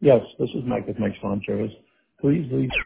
Yes, this is Mike with Mike's Lawn Service. Please leave